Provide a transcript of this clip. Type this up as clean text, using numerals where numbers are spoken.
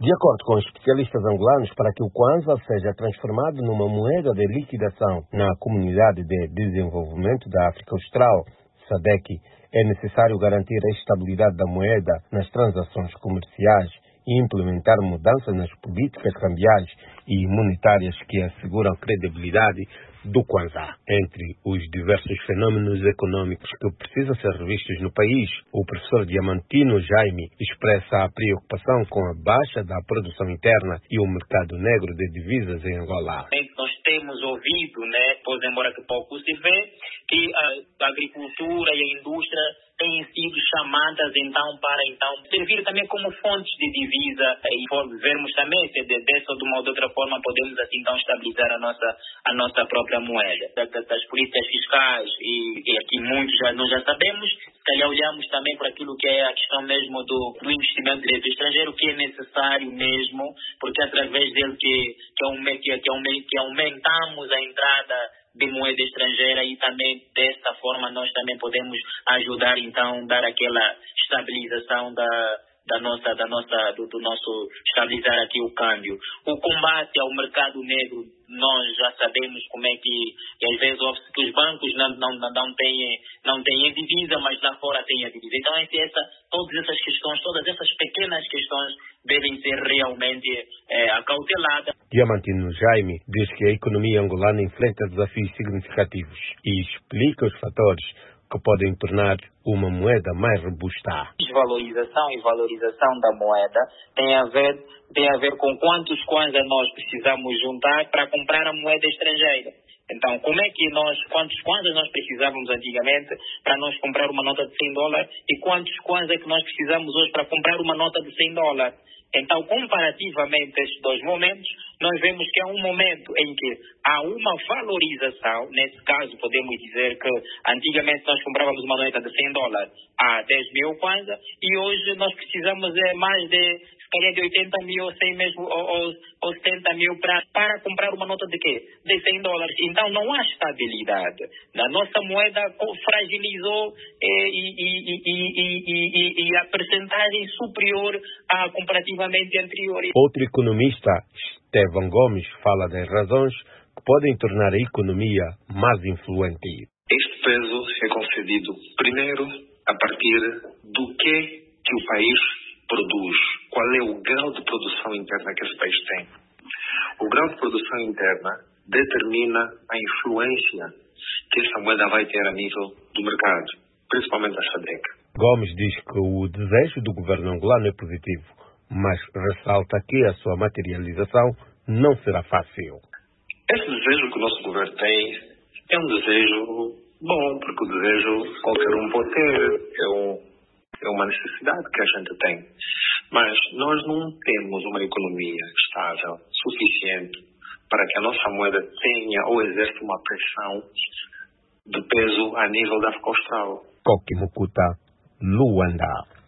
De acordo com especialistas angolanos, para que o Kwanza seja transformado numa moeda de liquidação na Comunidade de Desenvolvimento da África Austral, SADC, é necessário garantir a estabilidade da moeda nas transações comerciais e implementar mudanças nas políticas cambiais e monetárias que asseguram a credibilidade do Kwanza. Entre os diversos fenômenos econômicos que precisam ser revistos no país, o professor Diamantino Jaime expressa a preocupação com a baixa da produção interna e o mercado negro de divisas em Angola. Nós temos ouvido, pois embora que pouco se vê, que a agricultura e a indústria têm sido chamadas para servir também como fontes de divisa e vermos também se dessa ou de uma ou de outra forma podemos assim então estabilizar a nossa própria moeda. Das políticas fiscais e aqui muitos nós já sabemos, se calhar olhamos também para aquilo que é a questão mesmo do investimento direto estrangeiro, que é necessário mesmo, porque através dele que aumentamos a entrada de moeda estrangeira e também desta forma nós também podemos ajudar então dar aquela estabilização do nosso estabilizar aqui o câmbio. O combate ao mercado negro, nós já sabemos como é que às vezes que os bancos não têm divisa, mas lá fora têm a divisa. Então todas essas pequenas questões devem ser realmente acauteladas. Diamantino Jaime diz que a economia angolana enfrenta desafios significativos e explica os fatores que podem tornar uma moeda mais robusta. Desvalorização e valorização da moeda tem a ver com quantos kwanzas nós precisamos juntar para comprar a moeda estrangeira. Então, quantos kwanzas nós precisávamos antigamente para nós comprar uma nota de $100 e quantos kwanzas que nós precisamos hoje para comprar uma nota de $100? Então, comparativamente a estes dois momentos, nós vemos que há um momento em que há uma valorização. Nesse caso, podemos dizer que antigamente nós comprávamos uma nota de $100 a 10 mil kwanza e hoje nós precisamos mais de 80 mil, 100 mesmo, ou 70 mil para comprar uma nota de quê? De $100. Então, não há estabilidade. A nossa moeda fragilizou e a percentagem superior à comparativamente anterior. Outro economista, Estevão Gomes, fala das razões que podem tornar a economia mais influente. Este peso é concedido primeiro a partir do que o país produz. Qual é o grau de produção interna que esse país tem? O grau de produção interna determina a influência que essa moeda vai ter a nível do mercado, principalmente a SADC. Gomes diz que o desejo do governo angolano é positivo, mas ressalta que a sua materialização não será fácil. Esse desejo que o nosso governo tem é um desejo bom, porque o desejo qualquer um pode ter, é uma necessidade que a gente tem. Mas nós não temos uma economia estável suficiente para que a nossa moeda tenha ou exerça uma pressão de peso a nível da África Austral. Koki Mukuta, Luanda.